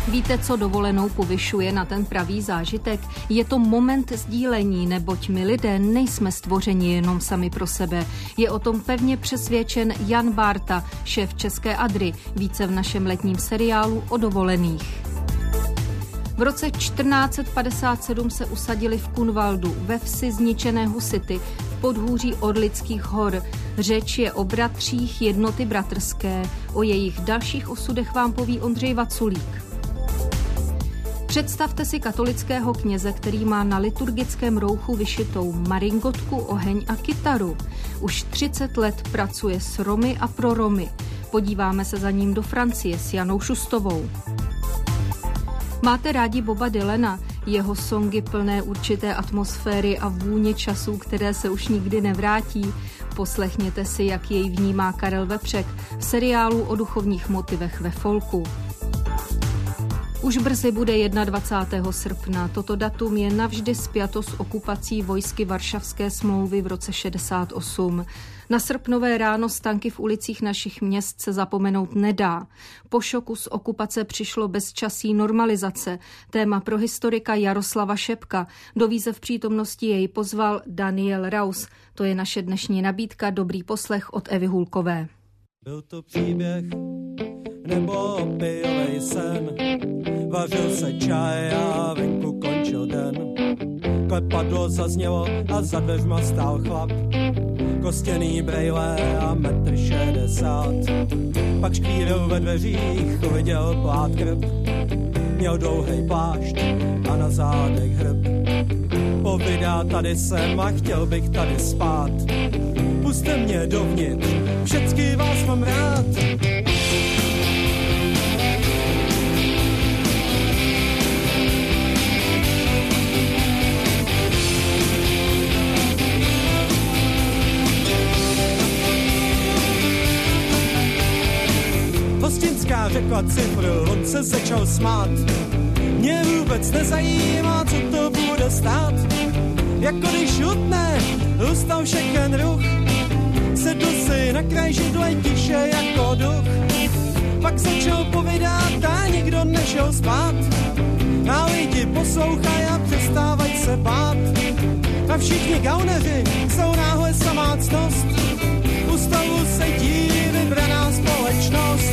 Víte, co dovolenou povyšuje na ten pravý zážitek? Je to moment sdílení, neboť my lidé nejsme stvořeni jenom sami pro sebe. Je o tom pevně přesvědčen Jan Bárta, šéf České Adry, více v našem letním seriálu o dovolených. V roce 1457 se usadili v Kunvaldu, ve vsi zničené husity, v podhůří Orlických hor. Řeč je o bratřích jednoty bratrské. O jejich dalších osudech vám poví Ondřej Vaculík. Představte si katolického kněze, který má na liturgickém rouchu vyšitou maringotku, oheň a kytaru. Už 30 let pracuje s Romy a pro Romy. Podíváme se za ním do Francie s Janou Šustovou. Máte rádi Boba Dylana? Jeho songy plné určité atmosféry a vůně časů, které se už nikdy nevrátí? Poslechněte si, jak jej vnímá Karel Vepřek v seriálu o duchovních motivech ve folku. Už brzy bude 21. srpna. Toto datum je navždy spjato s okupací vojsky Varšavské smlouvy v roce 68. Na srpnové ráno stanky v ulicích našich měst se zapomenout nedá. Po šoku z okupace přišlo bezčasí normalizace. Téma pro historika Jaroslava Šepka. Do výzev přítomnosti jej pozval Daniel Raus. To je naše dnešní nabídka. Dobrý poslech od Evy Hulkové. Byl to příběh nebo opijovej sen. Vařil se čaj a venku končil den. Klepadlo zaznělo a za dveřma stál chlap. Kostěný brejle a 1,60 m. Pak škvíril ve dveřích, viděl plát krb. Měl dlouhej plášť a na zádech hrb. Povídá, tady jsem a chtěl bych tady spát. Pusťte mě dovnitř, všecky vás mám rád. Hostinská řekla cifru, on se začal smát. Mě vůbec nezajímá, co to bude stát. Jako když utne, ustal všechen ruch. Sedl si na kraj židle tiše jako duch. Pak začal povídat a nikdo nešel spát. A lidi poslouchaj a přestávaj se bát. A všichni gauneři jsou náhle samácnost. U stolu sedí vybraná společnost.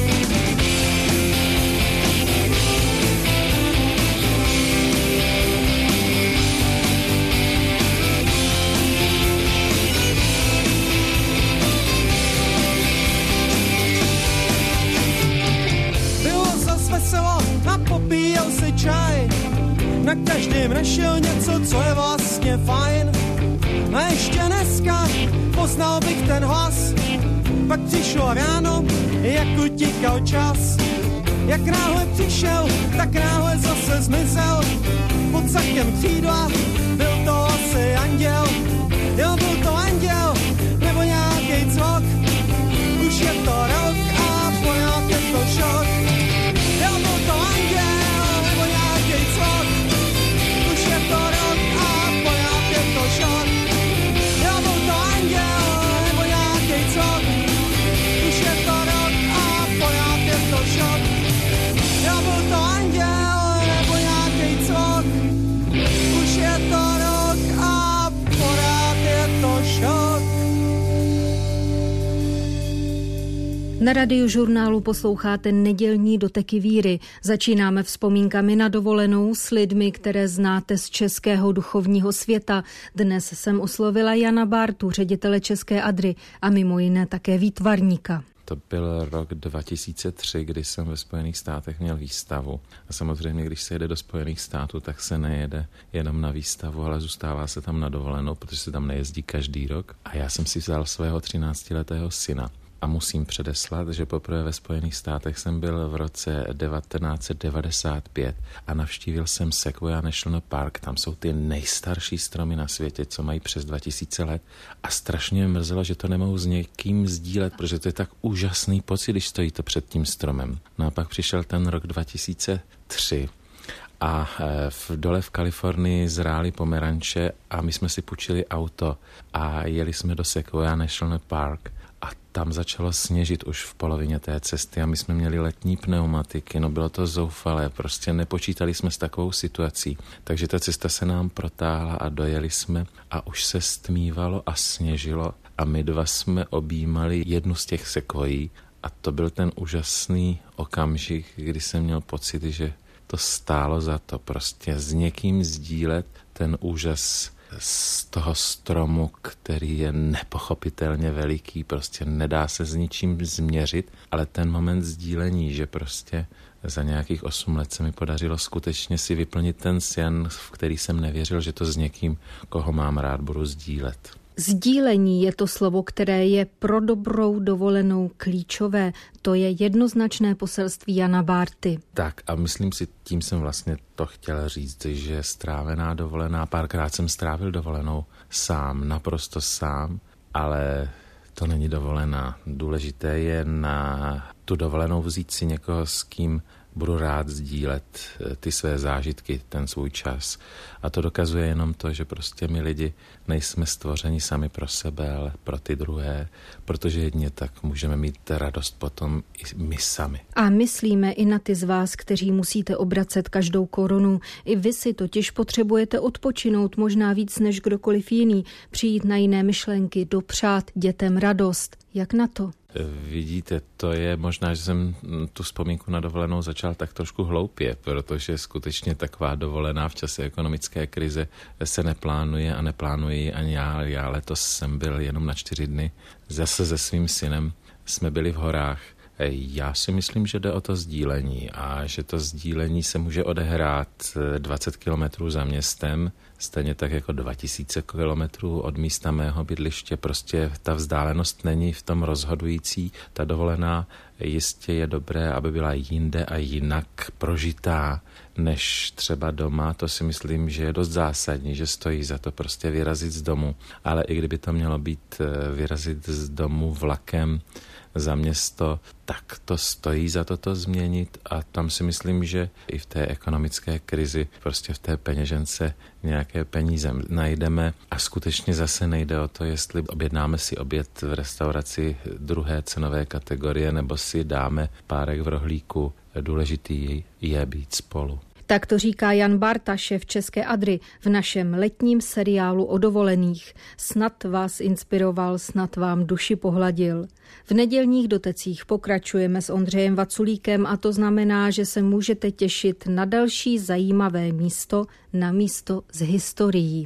Veselo a popíjel si čaj. Na každém našel něco, co je vlastně fajn. A ještě dneska poznal bych ten hlas. Pak přišlo ráno, jak utíkal čas. Jak náhle přišel, tak náhle zase zmizel. Pod sakem křídla byl to asi anděl. Jo, byl to anděl, nebo nějaký cvok. Už je to rok a pořád je to šok. Jo, byl to anděl, nebo nějaký cvok. Už je to rok a pořád je to šok. Jo, byl to anděl, nebo nějaký cvok. Už je to rok a pořád je to šok. Jo, byl to anděl, nebo nějaký cvok. Už je to rok a pořád je to šok. Na Radiožurnálu posloucháte nedělní doteky víry. Začínáme vzpomínkami na dovolenou s lidmi, které znáte z českého duchovního světa. Dnes jsem oslovila Jana Bártu, ředitele České Adry a mimo jiné také výtvarníka. To byl rok 2003, kdy jsem ve Spojených státech měl výstavu. A samozřejmě, když se jede do Spojených států, tak se nejede jenom na výstavu, ale zůstává se tam na dovolenou, protože se tam nejezdí každý rok. A já jsem si vzal svého 13letého syna. A musím předeslat, že poprvé ve Spojených státech jsem byl v roce 1995 a navštívil jsem Sequoia National Park. Tam jsou ty nejstarší stromy na světě, co mají přes 2000 let. A strašně mě mrzelo, že to nemohu s někým sdílet, protože to je tak úžasný pocit, když stojíte před tím stromem. No a pak přišel ten rok 2003. A dole v Kalifornii zrály pomeranče a my jsme si půjčili auto a jeli jsme do Sequoia National Park. a tam začalo sněžit už v polovině té cesty a my jsme měli letní pneumatiky, no bylo to zoufalé, prostě nepočítali jsme s takovou situací, takže ta cesta se nám protáhla a dojeli jsme a už se stmívalo a sněžilo a my dva jsme objímali jednu z těch sekvojí a to byl ten úžasný okamžik, kdy jsem měl pocit, že to stálo za to prostě s někým sdílet ten úžas z toho stromu, který je nepochopitelně veliký, prostě nedá se s ničím změřit, ale ten moment sdílení, že prostě za nějakých 8 let se mi podařilo skutečně si vyplnit ten sen, v který jsem nevěřil, že to s někým, koho mám rád, budu sdílet. Sdílení je to slovo, které je pro dobrou dovolenou klíčové. To je jednoznačné poselství Jana Bárty. Tak a myslím si, tím jsem vlastně to chtěl říct, že strávená dovolená, párkrát jsem strávil dovolenou sám, naprosto sám, ale to není dovolená. Důležité je na tu dovolenou vzít si někoho, s kým budu rád sdílet ty své zážitky, ten svůj čas. A to dokazuje jenom to, že prostě my lidi nejsme stvořeni sami pro sebe, ale pro ty druhé, protože jedině tak můžeme mít radost potom i my sami. A myslíme i na ty z vás, kteří musíte obracet každou korunu. I vy si totiž potřebujete odpočinout možná víc než kdokoliv jiný, přijít na jiné myšlenky, dopřát dětem radost. Jak na to? Vidíte, to je možná, že jsem tu vzpomínku na dovolenou začal tak trošku hloupě, protože skutečně taková dovolená v čase ekonomické krize se neplánuje a neplánuji ji ani já. Já letos jsem byl jenom na 4 dny, zase se svým synem jsme byli v horách. Já si myslím, že jde o to sdílení a že to sdílení se může odehrát 20 kilometrů za městem, stejně tak jako 2000 kilometrů od místa mého bydliště. Prostě ta vzdálenost není v tom rozhodující. Ta dovolená jistě je dobré, aby byla jinde a jinak prožitá než třeba doma. To si myslím, že je dost zásadní, že stojí za to prostě vyrazit z domu. Ale i kdyby to mělo být vyrazit z domu vlakem za město, tak to stojí za to změnit a tam si myslím, že i v té ekonomické krizi prostě v té peněžence nějaké peníze najdeme a skutečně zase nejde o to, jestli objednáme si oběd v restauraci druhé cenové kategorie nebo si dáme párek v rohlíku. Důležitý je být spolu. Tak to říká Jan Bárta, šéf České Adry, v našem letním seriálu o dovolených. Snad vás inspiroval, snad vám duši pohladil. V nedělních dotecích pokračujeme s Ondřejem Vaculíkem a to znamená, že se můžete těšit na další zajímavé místo, na místo z historií.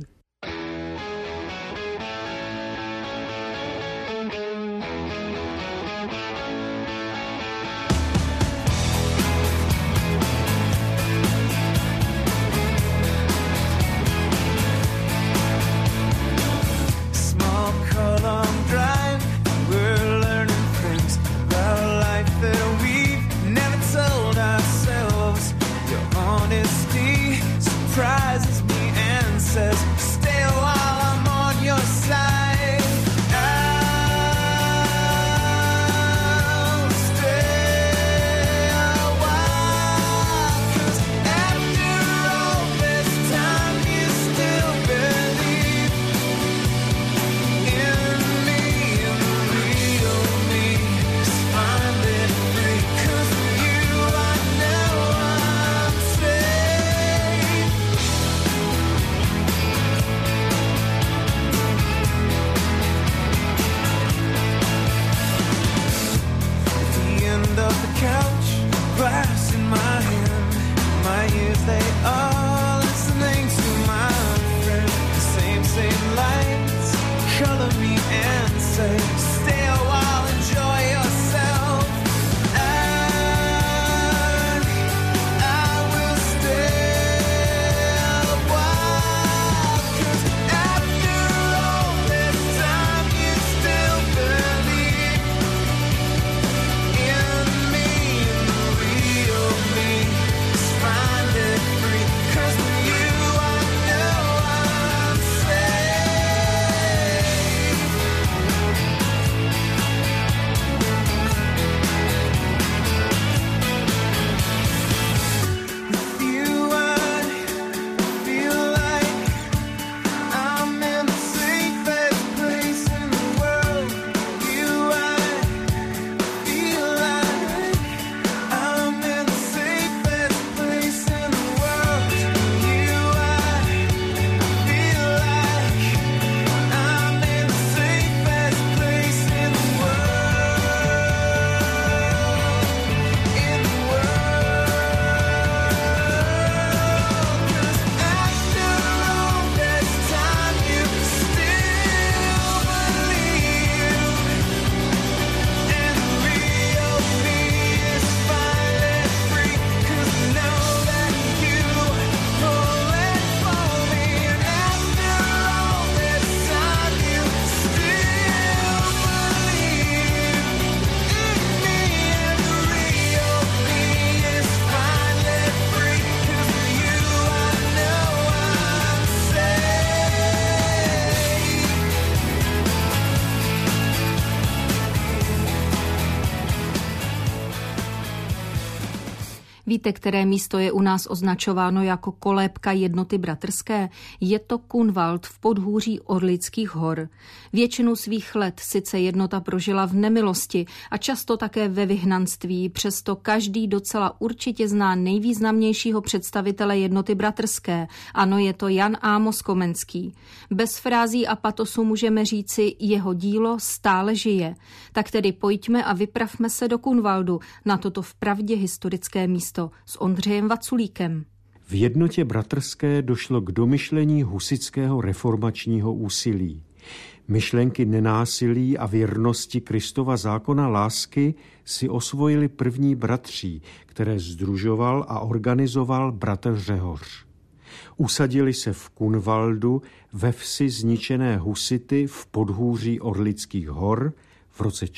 Víte, které místo je u nás označováno jako kolébka jednoty bratrské? Je to Kunwald v podhůří Orlických hor. Většinu svých let sice jednota prožila v nemilosti a často také ve vyhnanství, přesto každý docela určitě zná nejvýznamnějšího představitele jednoty bratrské. Ano, je to Jan Ámos Komenský. Bez frází a patosu můžeme říci, jeho dílo stále žije. Tak tedy pojďme a vypravme se do Kunwaldu, na toto vpravdě historické místo, s Ondřejem Vaculíkem. V jednotě bratrské došlo k domyšlení husitského reformačního úsilí. Myšlenky nenásilí a věrnosti Kristova zákona lásky si osvojili první bratří, které sdružoval a organizoval bratr Řehoř. Usadili se v Kunwaldu, ve vsi zničené husity v podhůří Orlických hor v roce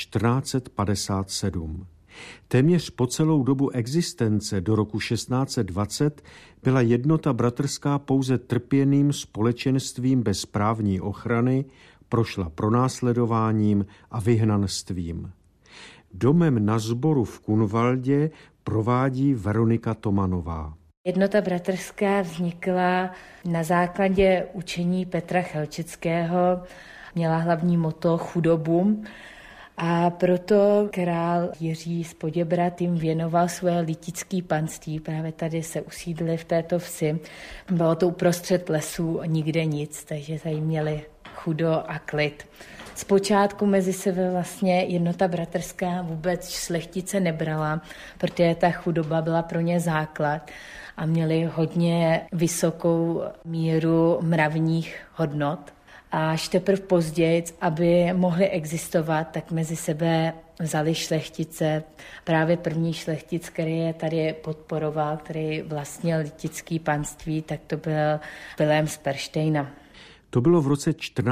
1457. Téměř po celou dobu existence do roku 1620 byla jednota bratrská pouze trpěným společenstvím bez právní ochrany, prošla pronásledováním a vyhnanstvím. Domem na sboru v Kunwaldě provádí Veronika Tomanová. Jednota bratrská vznikla na základě učení Petra Chelčického, měla hlavní motto chudobu a proto král Jiří z Poděbrad jim věnoval svoje litické panství. Právě tady se usídlili v této vsi. Bylo to uprostřed lesů, nikde nic, takže tady měli chudo a klid. Zpočátku mezi sebe vlastně jednota bratrská vůbec šlechtice nebrala, protože ta chudoba byla pro ně základ a měli hodně vysokou míru mravních hodnot. A až teprve později, aby mohli existovat, tak mezi sebe vzali šlechtice. Právě první šlechtic, který je tady podporoval, který vlastnil litické panství, tak to byl Vilém z Pernštejna. To bylo v roce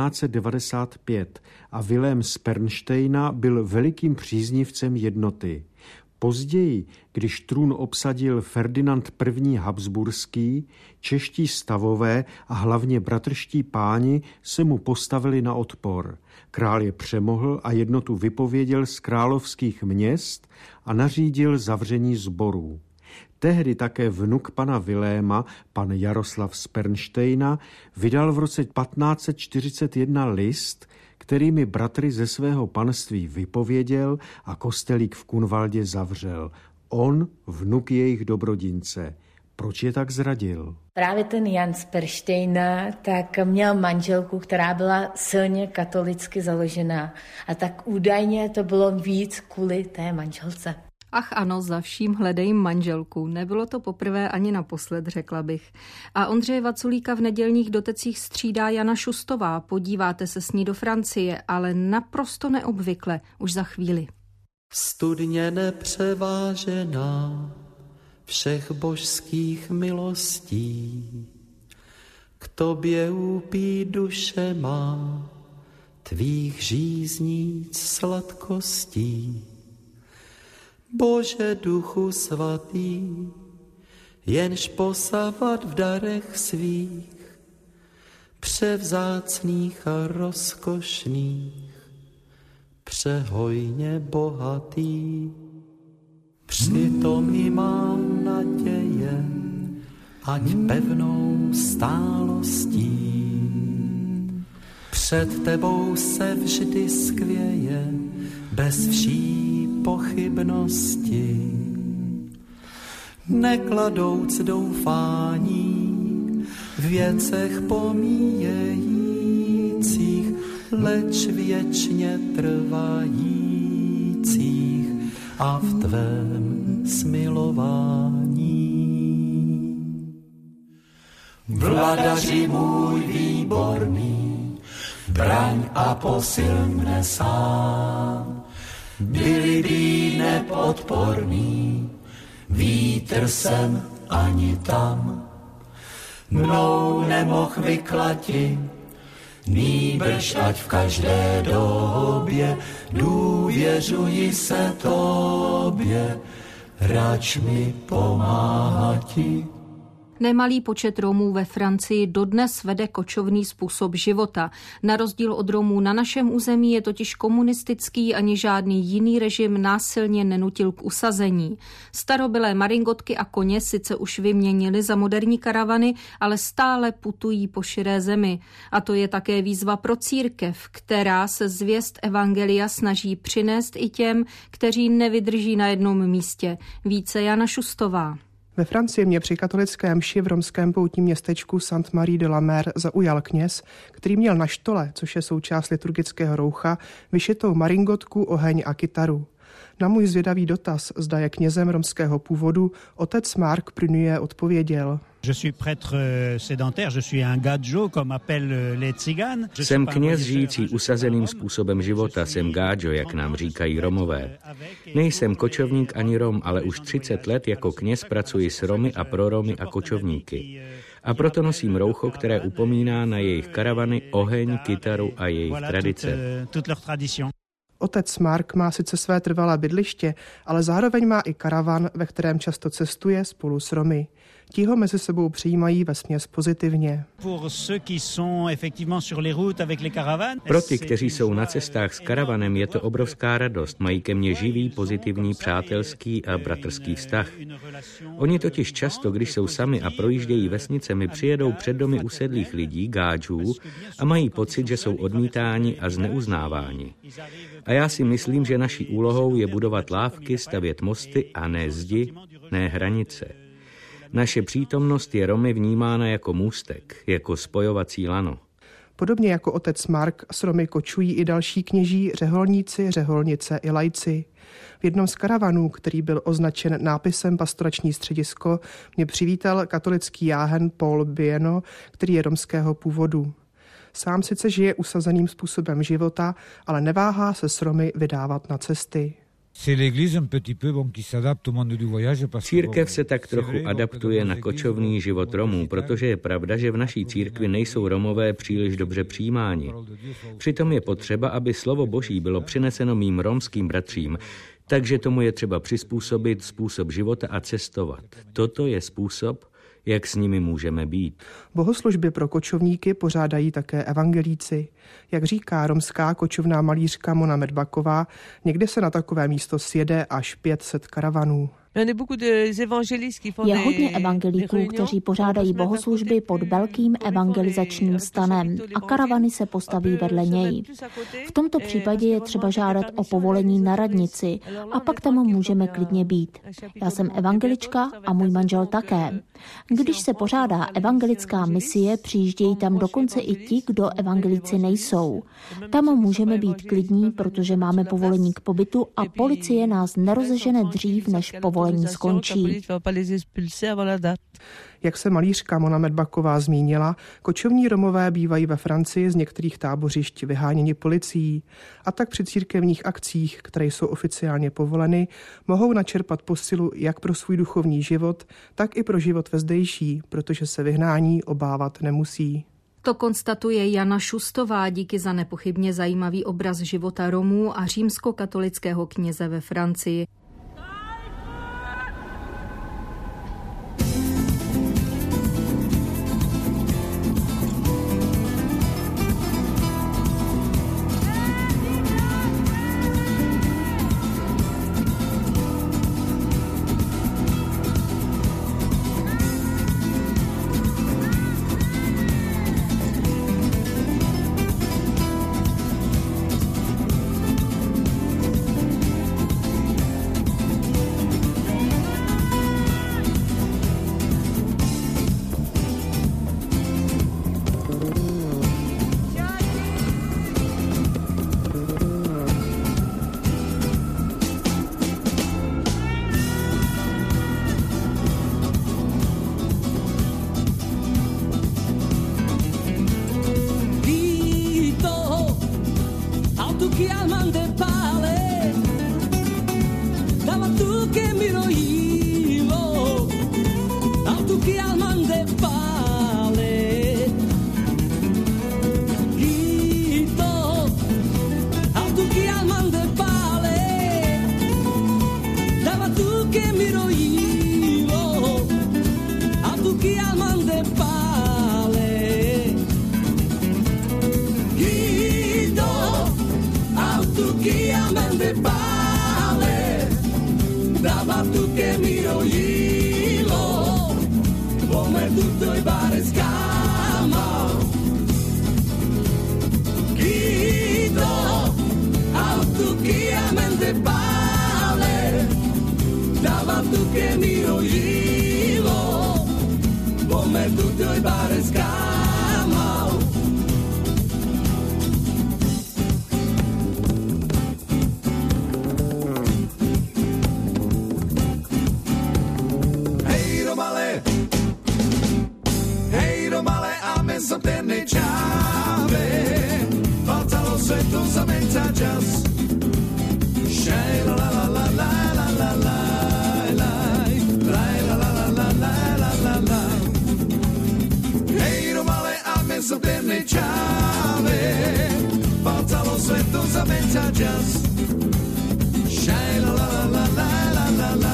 1495 a Vilém z Pernštejna byl velikým příznivcem jednoty. Později, když trůn obsadil Ferdinand I. Habsburský, čeští stavové a hlavně bratrští páni se mu postavili na odpor. Král je přemohl a jednotu vypověděl z královských měst a nařídil zavření sborů. Tehdy také vnuk pana Viléma, pan Jaroslav z Pernštejna, vydal v roce 1541 list, kterými bratry ze svého panství vypověděl a kostelík v Kunwaldě zavřel. On, vnuk jejich dobrodince. Proč je tak zradil? Právě ten Jan z Pernštejna tak měl manželku, která byla silně katolicky založená. A tak údajně to bylo víc kvůli té manželce. Ach ano, za vším hledej manželku. Nebylo to poprvé ani naposled, řekla bych. A Ondřeje Vaculíka v nedělních dotecích střídá Jana Šustová. Podíváte se s ní do Francie, ale naprosto neobvykle, už za chvíli. Studně nepřevážená všech božských milostí, k tobě úpí duše má tvých žíznic sladkostí. Bože duchu svatý, jenž posavat v darech svých, převzácných a rozkošných, přehojně bohatý. Přitom i mám naděje, ať pevnou stálostí před tebou se vždy skvěje, bez vší pochybnosti, nekladouc doufání v věcech pomíjejících, leč věčně trvajících a v tvém smilování. Vladaři můj výborný, braň a posil mne sám, byli by nepodporný, vítr sem ani tam. Mnou nemoh vyklati, nýbrž ať v každé době důvěřuji se tobě, rač mi pomáhati. Nemalý počet Romů ve Francii dodnes vede kočovný způsob života. Na rozdíl od Romů na našem území je totiž komunistický, ani žádný jiný režim násilně nenutil k usazení. Starobylé maringotky a koně sice už vyměnili za moderní karavany, ale stále putují po širé zemi. A to je také výzva pro církev, která se zvěst evangelia snaží přinést i těm, kteří nevydrží na jednom místě. Více Jana Šustová. Ve Francii mě při katolické mši v romském poutním městečku Sainte-Marie-de-la-Mer zaujal kněz, který měl na štole, což je součást liturgického roucha, vyšitou maringotku, oheň a kytaru. Na můj zvědavý dotaz, zda je knězem romského původu, otec Marc Prunier odpověděl. Jsem kněz žijící usazeným způsobem života, jsem gáďo, jak nám říkají Romové. Nejsem kočovník ani Rom, ale už 30 let jako kněz pracuji s Romy a pro Romy a kočovníky. A proto nosím roucho, které upomíná na jejich karavany, oheň, kytaru a jejich tradice. Otec Mark má sice své trvalé bydliště, ale zároveň má i karavan, ve kterém často cestuje spolu s Romy. Ti ho mezi sebou přijímají vesměs pozitivně. Pro ty, kteří jsou na cestách s karavanem, je to obrovská radost. Mají ke mně živý, pozitivní, přátelský a bratrský vztah. Oni totiž často, když jsou sami a projíždějí vesnicemi, přijedou před domy usedlých lidí, gáďů, a mají pocit, že jsou odmítáni a zneuznáváni. A já si myslím, že naší úlohou je budovat lávky, stavět mosty a ne zdi, ne hranice. Naše přítomnost je Romy vnímána jako můstek, jako spojovací lano. Podobně jako otec Mark s Romy kočují i další kněží, řeholníci, řeholnice i laici. V jednom z karavanů, který byl označen nápisem Pastorační středisko, mě přivítal katolický jáhen Paul Bieno, který je romského původu. Sám sice žije usazeným způsobem života, ale neváhá se s Romy vydávat na cesty. Církev se tak trochu adaptuje na kočovný život Romů, protože je pravda, že v naší církvi nejsou Romové příliš dobře přijímáni. Přitom je potřeba, aby slovo Boží bylo přineseno mým romským bratřím, takže tomu je třeba přizpůsobit způsob života a cestovat. Toto je způsob, jak s nimi můžeme být. Bohoslužby pro kočovníky pořádají také evangelíci. Jak říká romská kočovná malířka Mona Medbaková, někdy se na takové místo sjede až 500 karavanů. Je hodně evangelíků, kteří pořádají bohoslužby pod velkým evangelizačním stanem a karavany se postaví vedle něj. V tomto případě je třeba žádat o povolení na radnici a pak tam můžeme klidně být. Já jsem evangelička a můj manžel také. Když se pořádá evangelická misie, přijíždějí tam dokonce i ti, kdo evangelíci nejsou. Tam můžeme být klidní, protože máme povolení k pobytu a policie nás nerozežene dřív, než povolení skončí. Jak se malířka Mona Medbaková zmínila, kočovní Romové bývají ve Francii z některých tábořišť vyháněni policií a tak při církevních akcích, které jsou oficiálně povoleny, mohou načerpat posilu jak pro svůj duchovní život, tak i pro život vezdejší, protože se vyhnání obávat nemusí. To konstatuje Jana Šustová díky za nepochybně zajímavý obraz života Romů a římskokatolického kněze ve Francii. que amante pale. Guido, auto que amante pale. Dava tu che miro ilo, come tutto i bare scama. Guido, auto che amante pale. Dava tu che miro ilo, come tutto i bare scama. Hej Romale, a me som te nečáve, valcalo svetu za menca čas. Šaj la la la la la la la la la la la la la la. Hej Romale, a me som te nečáve, valcalo svetu za menca čas. Šaj la la la la la la la.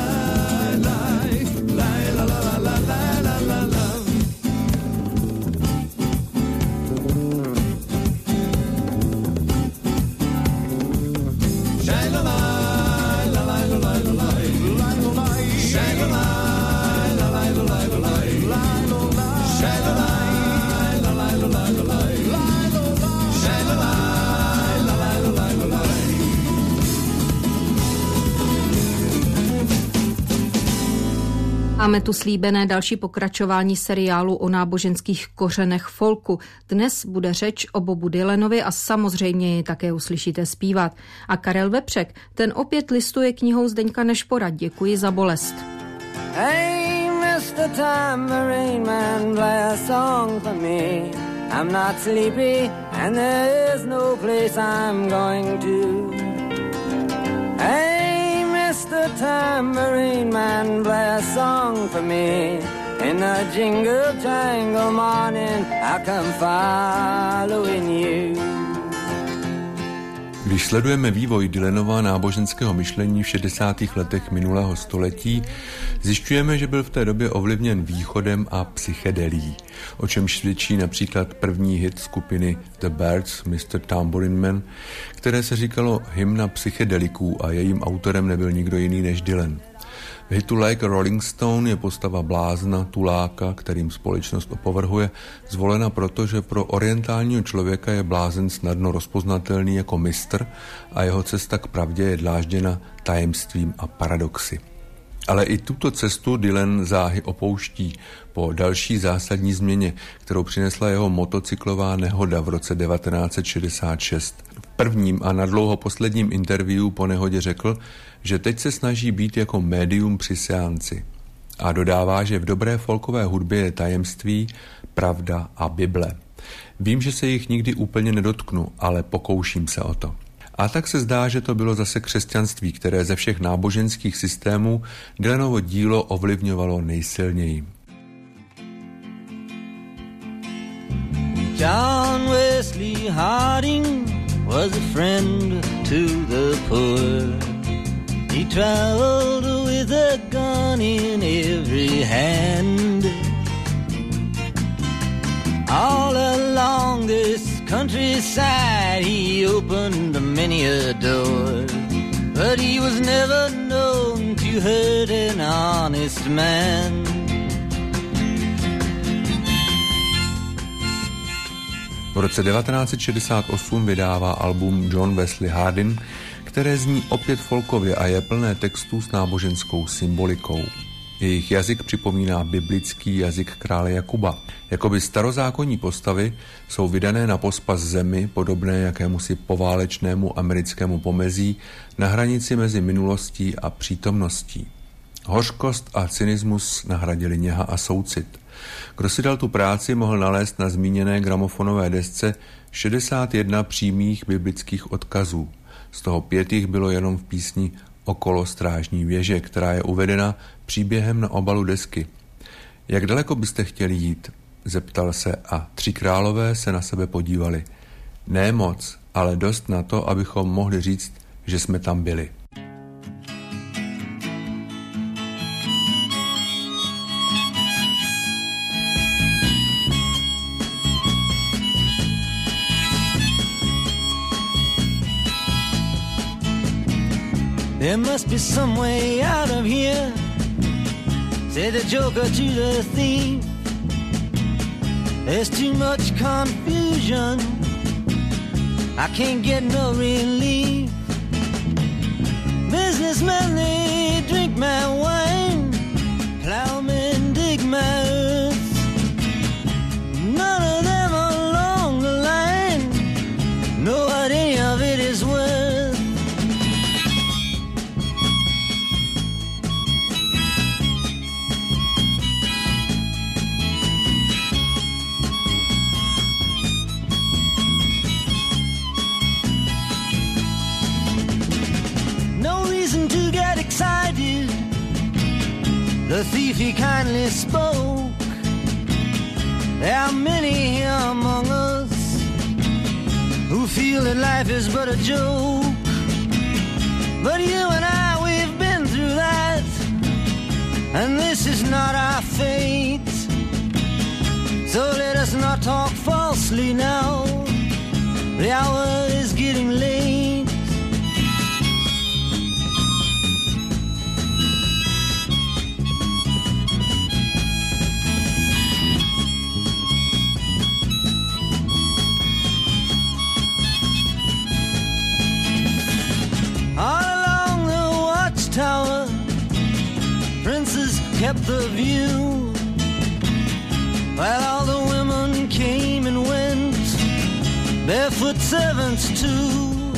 Máme tu slíbené další pokračování seriálu o náboženských kořenech folku. Dnes bude řeč o Bobu Dylanovi a samozřejmě ji také uslyšíte zpívat. A Karel Vepřek, ten opět listuje knihou Zdeňka Nešpora. Děkuji za bolest. Hey, Mr. Tambourine Man, play a song for me. I'm not sleepy and there is no place I'm going to. Hey, Mr. Tambourine Man, play a song for me. In the jingle jangle morning, I come following you. Když sledujeme vývoj Dylanova náboženského myšlení v 60. letech minulého století, zjišťujeme, že byl v té době ovlivněn východem a psychedelí, o čemž svědčí například první hit skupiny The Byrds, Mr. Tambourine Man, které se říkalo hymna psychedeliků a jejím autorem nebyl nikdo jiný než Dylan. V hitu Like a Rolling Stone je postava blázna, tuláka, kterým společnost opovrhuje, zvolena proto, že pro orientálního člověka je blázen snadno rozpoznatelný jako mistr a jeho cesta k pravdě je dlážděna tajemstvím a paradoxy. Ale i tuto cestu Dylan záhy opouští po další zásadní změně, kterou přinesla jeho motocyklová nehoda v roce 1966. V prvním a nadlouho posledním interview po nehodě řekl, že teď se snaží být jako médium při seanci. A dodává, že v dobré folkové hudbě je tajemství, pravda a Bible. Vím, že se jich nikdy úplně nedotknu, ale pokouším se o to. A tak se zdá, že to bylo zase křesťanství, které ze všech náboženských systémů Dylanovo dílo ovlivňovalo nejsilněji. John Wesley Harding was a friend to the poor. He traveled with a gun in every hand. All along this countryside he opened many a door, but he was never known to hurt an honest man. V roce 1968 vydává album John Wesley Harding, které zní opět folkově a je plné textů s náboženskou symbolikou. Jejich jazyk připomíná biblický jazyk krále Jakuba. Jakoby starozákonní postavy jsou vydané na pospas zemi, podobné jakémusi poválečnému americkému pomezí na hranici mezi minulostí a přítomností. Hořkost a cynismus nahradili něha a soucit. Kdo si dal tu práci, mohl nalézt na zmíněné gramofonové desce 61 přímých biblických odkazů. Z toho 5 jich bylo jenom v písni Okolo strážní věže, která je uvedena příběhem na obalu desky. Jak daleko byste chtěli jít? Zeptal se a 3 králové se na sebe podívali. Ne moc, ale dost na to, abychom mohli říct, že jsme tam byli. There must be some way out of here, said the joker to the thief. There's too much confusion, I can't get no relief. Businessmen, they drink my wine, plowmen dig my earth. None of them along the line know what any of it is worth. No reason to get excited, the thief he kindly spoke. There are many here among us who feel that life is but a joke. But you and I, we've been through that, and this is not our fate. So let us not talk falsely now, the hour is getting late. All along the watchtower, princes kept the view, while all the women came and went, barefoot servants too.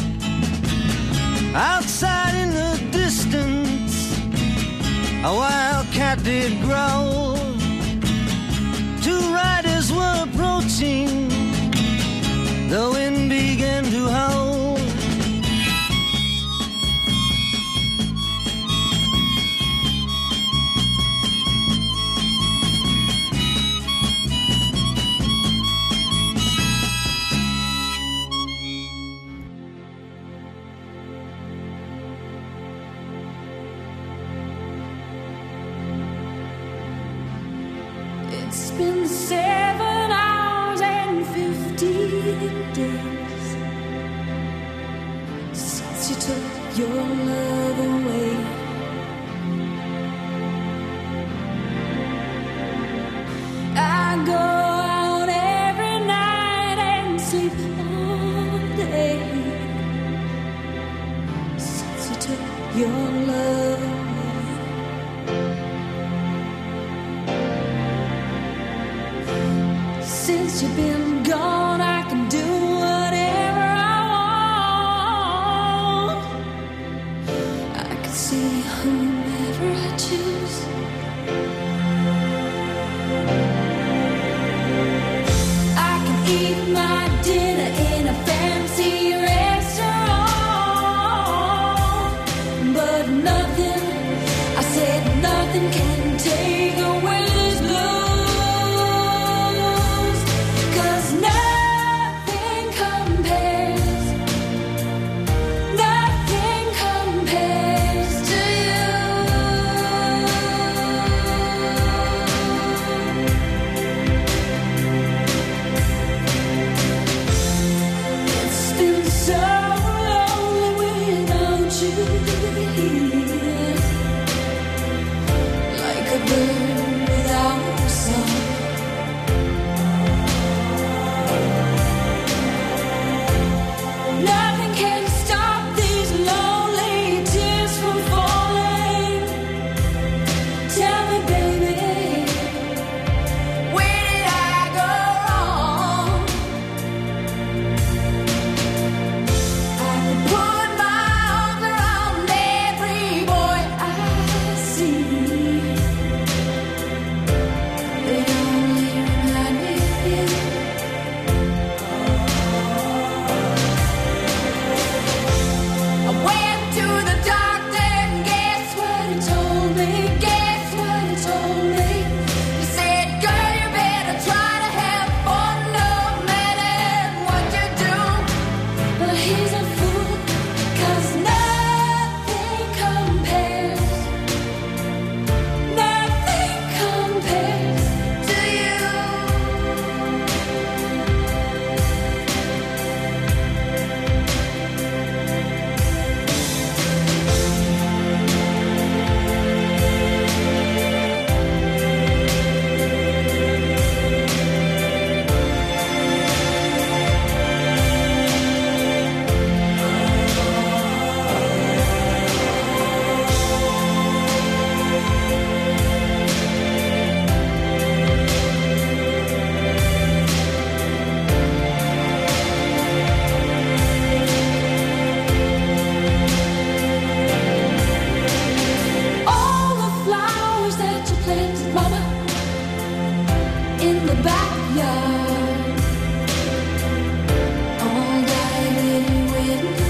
Outside in the distance, a wild cat did growl. Two riders were approaching, the wind began to howl. It's been 7 hours and 15 days since you took your love away. I go out every night and sleep all day since you took your love away. Since you've been gone, I can do whatever I want. I can see whomever I choose. I can eat my dinner in a fancy restaurant, but nothing, I said nothing can take away this blue. Now in the backyard, all dyed in winter.